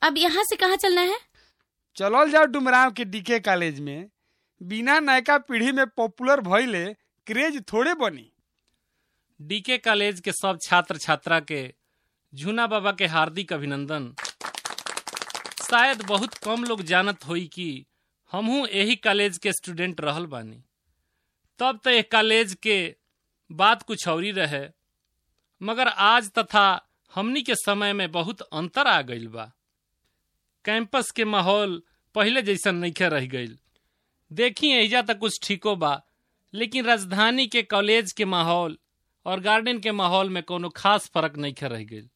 अब यहाँ से कहाँ चलना है? चलल जाओ डुमराव के डीके कॉलेज में। बिना नयका पीढ़ी में पॉपुलर भइले क्रेज थोड़े बनी। डीके कॉलेज के सब छात्र छात्रा के झूना बाबा के हार्दिक अभिनंदन। शायद बहुत कम लोग जानत होई कि हमहू यही कॉलेज के स्टूडेंट रहल बानी। तब तो एक कॉलेज के बात कुछ औरी रहे, मगर आज तथा हमनी के समय में बहुत अंतर आ गईल बा। कैंपस के माहौल पहले जैसा नइखे रह गईल। देखी एजा तक कुछ ठीको बा, लेकिन राजधानी के कॉलेज के माहौल और गार्डन के माहौल में कोनो खास फर्क नइखे रह गईल।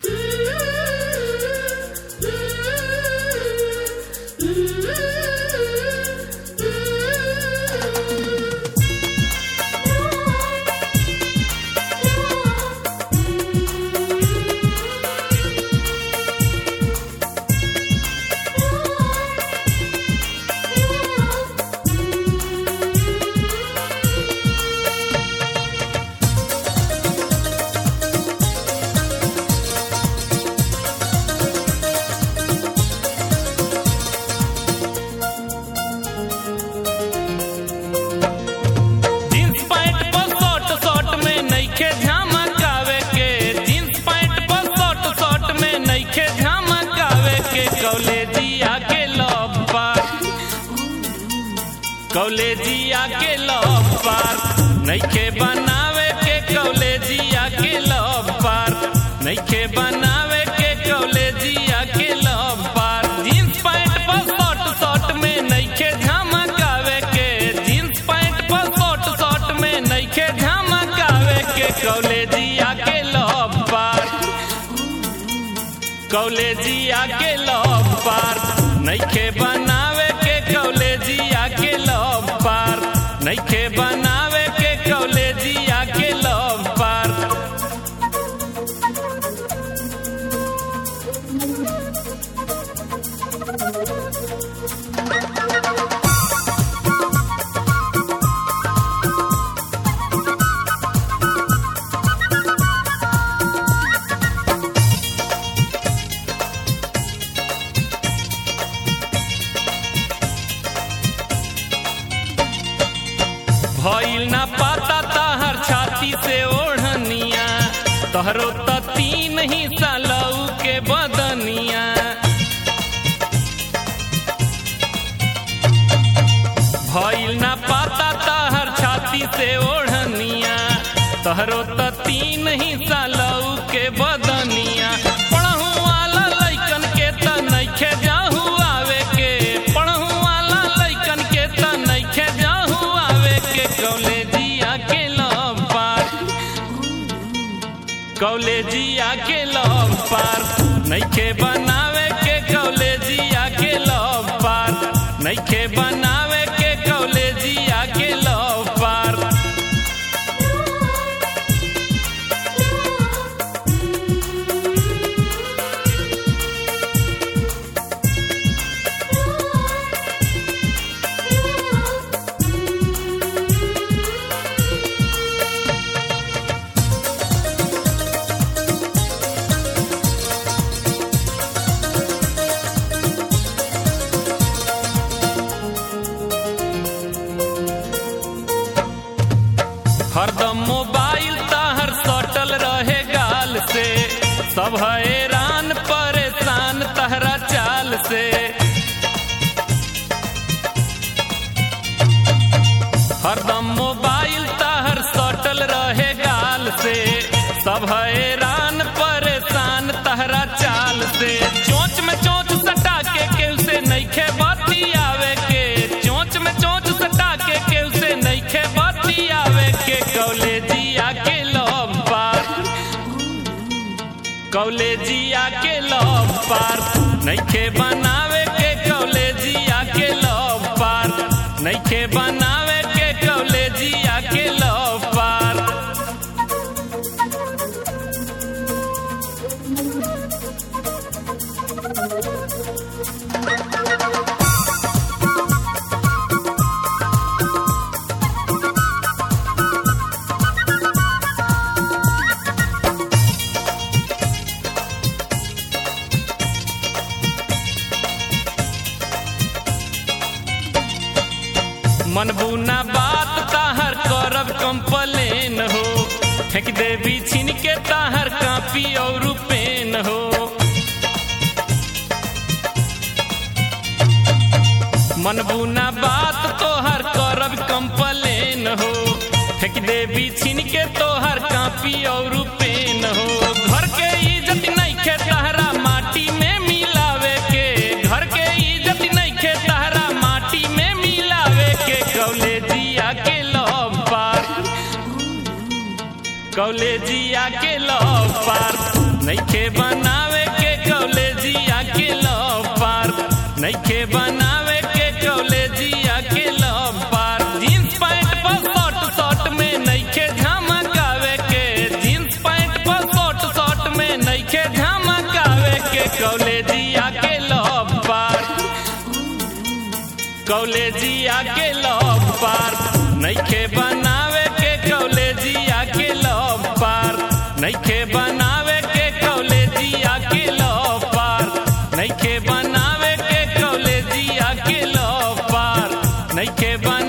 कॉलेजिया के लव पार्क नइखे बनावे के, कॉलेजिया के लव पार्क नइखे बनावे के, कॉलेजिया के लव पार्क। जींस पैंट पर शॉर्ट में नइखे झमकावे के, जींस पैंट पर शॉर्ट में नइखे झमकावे के, कॉलेजिया के लव पार्क, कॉलेजिया के लव पार्क नइखे बनावे के, कॉलेजिया के लव पार्क नइखे बनावे के, कॉलेजिया के लव पार्क। भइल ना पाता तहर छाती से ओढ़निया, तोहरो त तीन ही सालऊ के बदनिया। भइल ना पाता तहर छाती से ओढ़निया, तोहरो त तीन ही सालऊ के बदनिया। पढ़हु वाला लइकन के त नइखे जाहु आवे के, पढ़हु वाला लइकन के त नइखे जाहु आवे के, कॉलेजिया के लव पार्क, कॉलेजिया के लव पार्क नइखे बनावे के, कॉलेजिया के लव पार्क नइखे बनावे के, कॉलेजिया के लव पार्क। हरदम मोबाइल तहर सटल रहे गाल से, सब हैरान परेशान तहरा चाल से। हरदम मोबाइल तहर सटल रहे गाल से, सब हैरान परेशान तहरा चाल से। चोंच में चोंच सटा के केहू से नइखे बतियावे के, चोंच में चोंच सटा के केहू से नइखे बतियावे के, कॉलेजिया के लव पार्क, कॉलेजिया के लव पार्क नइखे बनावे के, कॉलेजिया के लव पार्क नइखे बनावे के, कॉलेजिया के लव पार्क। मनबूना बात ताहर करब कंप्लेन हो, फेंक देबी छीन के ताहर कापी और पेन हो। मनबूना बात तोहर करब कंप्लेन हो, फेंक देबी छीन के तोहर कापी और पेन हो। घर के इज्जत नइखे तहरा माटी में मिलावे के, घर के इज्जत नइखे तहरा माटी में मिलावे के। कॉलेजिया के लव पार, कॉलेजिया के लव पार नइखे बनावे के। कॉलेजिया के लव पार नइखे बनावे के। कॉलेजिया के लव पार जींस पैंट पर शॉर्ट शॉर्ट में नइखे झमकावे के, जींस पैंट पर शॉर्ट शॉर्ट में नइखे झमकावे के। कॉलेजिया के लव पार, कॉलेजिया के लव पार नइखे बनावे के। कॉलेजिया के लव पार नइखे बनावे के। कॉलेजिया के लव पार नइखे बनावे के। कॉलेजिया के लव पार नइखे बनावे